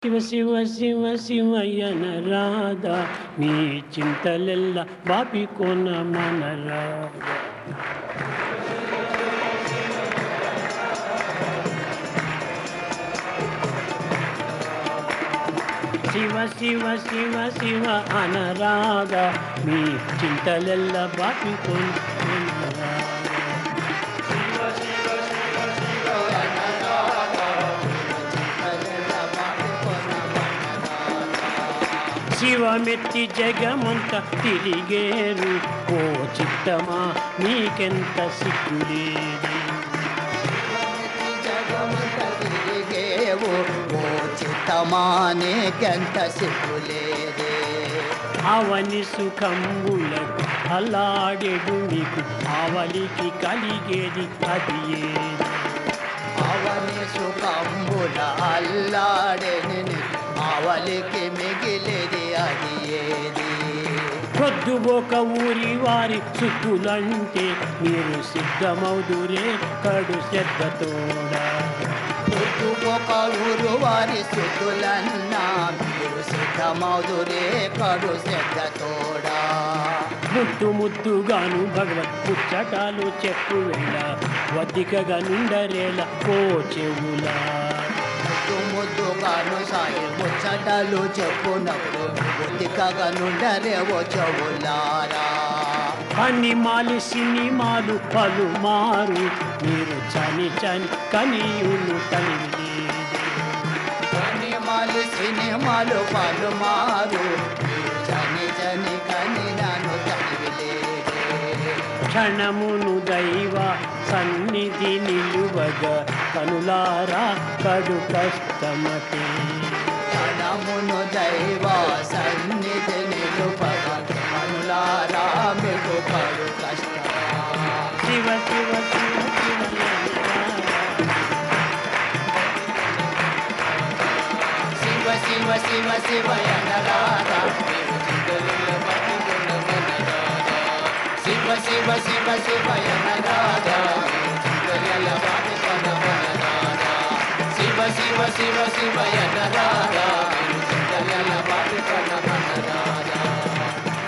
శివ శివ శివ శివయ్యన రాధా నీ చింతలెల్ల బాపికొన మన రాధా. శివ శివ శివ శివ అనరాధా నీ చింతలెల్ల బాపికొన మన రాధా. శివమెత్తి జగమంత తిరిగేరు ఓ చిత్తమా నీకెంత సిగ్గులేదు. జగమంత తిరిగేవు ఓ చిత్తమా నీకెంత సిగ్గులేదే. అవని సుఖంబులకు అల్లాడెడు నీకు ఆవలికి కలిగేది అది ఏది. అవని సుఖంబుల అల్లాడెని ఆవలికి మిగిలేది అది ఏది. పొద్దు ఒక ఊరి వారి సుక్కులంటే మీరు సిద్ధమౌదురే కడు శ్రద్ధతోడా. పొద్దు ఒక ఊరు వారి సుతులన్నా మీరు సిద్ధమౌదురే కడు శ్రద్ధతోడా. ముద్దు ముద్దుగాను భగవత్ ముచ్చటాలు చెప్పు వేళ వద్దికగా నుండరేలా ఓ చెవులా. ముద్దు ముద్దుగాను సాయి ముచ్చటలు చెప్పునప్పుడు బుద్ధికగా నుండరేవో చెవులారా. అనిమాలు సినిమాలు పలుమారు మీరు చని చని కనియులు తనివి. అనిమాలు సినిమాలు పలుమారు జని జని కని నన్ను తనివిలేదే. క్షణమును దైవ సన్నిధి నిలువగా కనులారా కడు కష్టమటే. క్షణమును దైవ సన్నిధి నిలుపగ కనులారా మీకు కడు కష్టం. శివ శివ శివ శివ శివ శివ శివయన రాధా. శివ శివ శివ శివయన రాధా. శివ శివ శివ శివయన రాధా.